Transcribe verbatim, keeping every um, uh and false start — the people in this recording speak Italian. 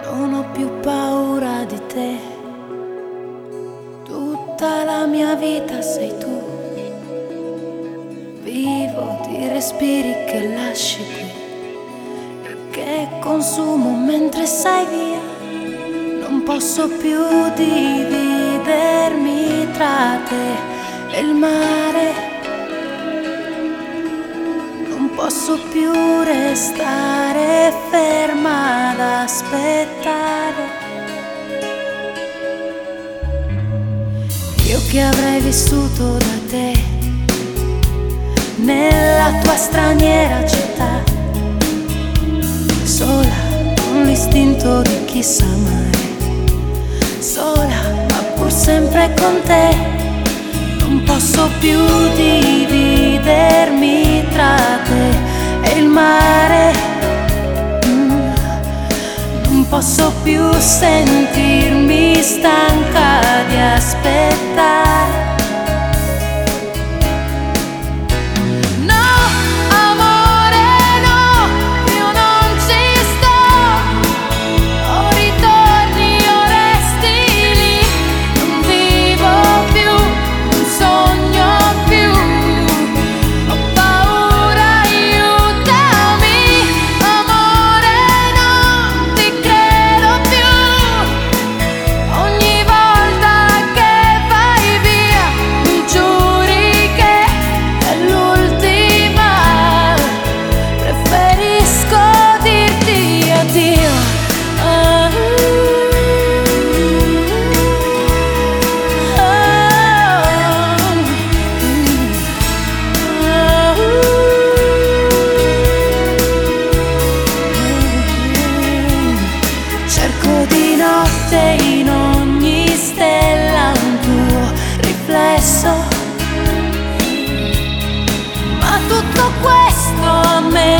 Non ho più paura di te, tutta la mia vita sei tu. Vivo di respiri che lasci qui e che consumo mentre sei via. Non posso più dividermi tra te e il mare. Non posso più restare ferma ad aspettare. Io che avrei vissuto da te nella tua straniera città, sola con l'istinto di chi sa amare, sola ma pur sempre con te. Non posso più dividermi tra te e il mare. mm. Non posso più sentirmi stanca di aspettare. In ogni stella un tuo riflesso, ma tutto questo a me